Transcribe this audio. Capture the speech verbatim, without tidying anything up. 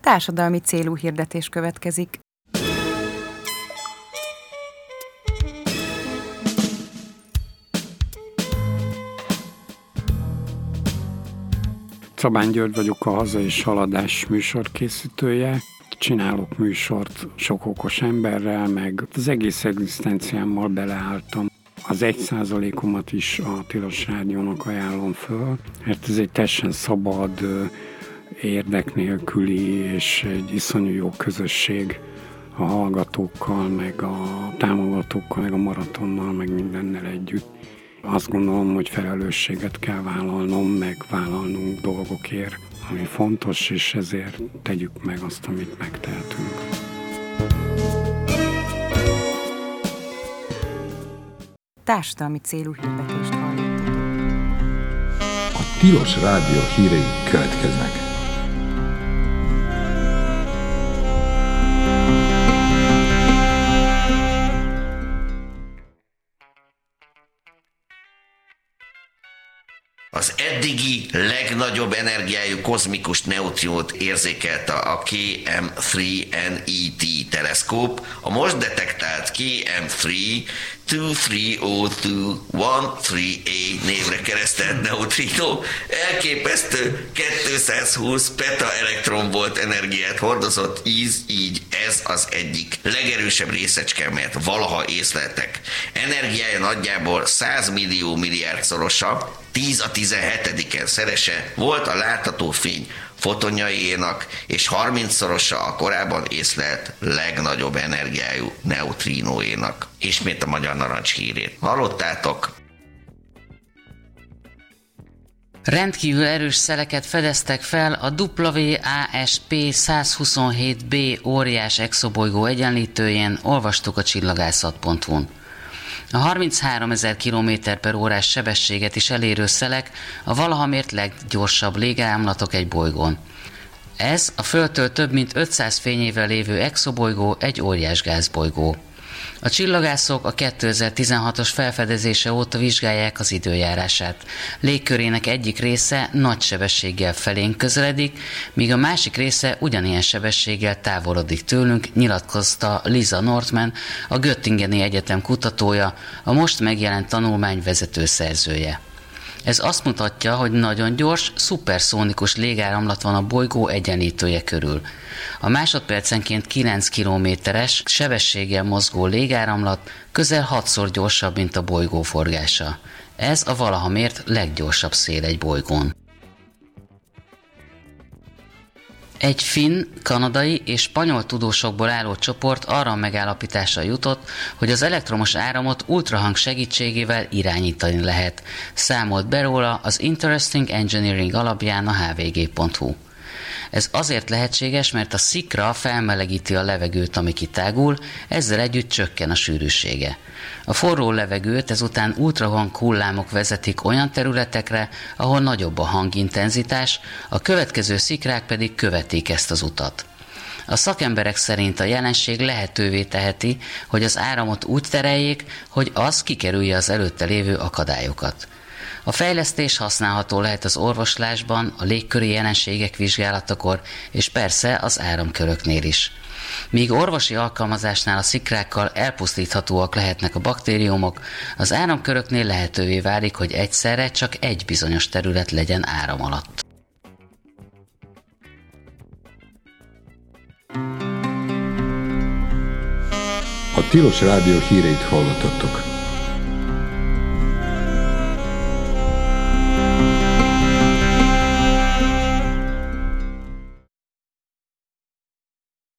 Társadalmi célú hirdetés következik. Szabán György vagyok, a Haza és Haladás műsorkészítője. Csinálok műsort sok okos emberrel, meg az egész egzisztenciámmal beleálltam. Az egy százalékomat is a Tilos Rádiónak ajánlom föl, mert ez egy teljesen szabad, érdek nélküli és egy iszonyú jó közösség a hallgatókkal, meg a támogatókkal, meg a maratonnal, meg mindennel együtt. Azt gondolom, hogy felelősséget kell vállalnom, meg vállalnunk dolgokért, ami fontos, és ezért tegyük meg azt, amit megtehetünk. Társadalmi célú hirdetést hallottatok. A Tilos Rádió hírei következnek. Az eddigi legnagyobb energiájú kozmikus neutrinót érzékelte a K M három N E T teleszkóp, a most detektált K M három kétezer-háromszázkettő A névre keresztelt neutrino elképesztő kétszázhúsz petaelektronvolt energiát hordozott, íz, így ez az egyik legerősebb részecske, amelyet valaha észleltek. Energiája nagyjából száz millió milliárd-szorosa, tíz a tizenhetediken szerese volt a látható fény fotonjaiénak, és harmincszorosa a korábban észlelt legnagyobb energiájú neutrinóénak. Ismét a Magyar Narancs hírét hallottátok. Rendkívül erős szeleket fedeztek fel a W A S P száz huszonhét b óriás exobolygó egyenlítőjén, olvastuk a csillagászat pont hu-n. A harmincháromezer kilométer per órás sebességet is elérő szelek a valaha mért leggyorsabb légáramlatok egy bolygón. Ez a Földtől több mint ötszáz fényévvel lévő exobolygó egy óriás gázbolygó. A csillagászok a kétezer-tizenhatos felfedezése óta vizsgálják az időjárását. Légkörének egyik része nagy sebességgel felénk közeledik, míg a másik része ugyanilyen sebességgel távolodik tőlünk, nyilatkozta Lisa Nordman, a Göttingeni Egyetem kutatója, a most megjelent tanulmány vezető szerzője. Ez azt mutatja, hogy nagyon gyors, szuperszónikus légáramlat van a bolygó egyenlítője körül. A másodpercenként kilenc kilométeres sebességgel mozgó légáramlat közel hatszor gyorsabb, mint a bolygó forgása. Ez a valaha mért leggyorsabb szél egy bolygón. Egy finn, kanadai és spanyol tudósokból álló csoport arra a megállapításra jutott, hogy az elektromos áramot ultrahang segítségével irányítani lehet. Számolt be róla az Interesting Engineering alapján a H V G pont hu. Ez azért lehetséges, mert a szikra felmelegíti a levegőt, ami kitágul, ezzel együtt csökken a sűrűsége. A forró levegőt ezután ultrahang hullámok vezetik olyan területekre, ahol nagyobb a hangintenzitás, a következő szikrák pedig követik ezt az utat. A szakemberek szerint a jelenség lehetővé teheti, hogy az áramot úgy tereljék, hogy az kikerülje az előtte lévő akadályokat. A fejlesztés használható lehet az orvoslásban, a légköri jelenségek vizsgálatakor, és persze az áramköröknél is. Míg orvosi alkalmazásnál a szikrákkal elpusztíthatóak lehetnek a baktériumok, az áramköröknél lehetővé válik, hogy egyszerre csak egy bizonyos terület legyen áram alatt. A Tilos Rádió híreit hallottattok.